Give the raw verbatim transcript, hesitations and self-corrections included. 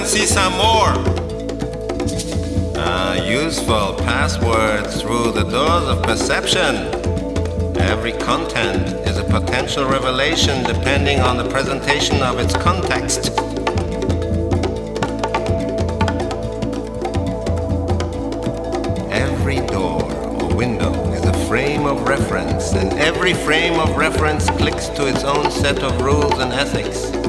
and see some more. Ah, useful passwords through the doors of perception. Every content is a potential revelation depending on the presentation of its context. Every door or window is a frame of reference, and every frame of reference clicks to its own set of rules and ethics.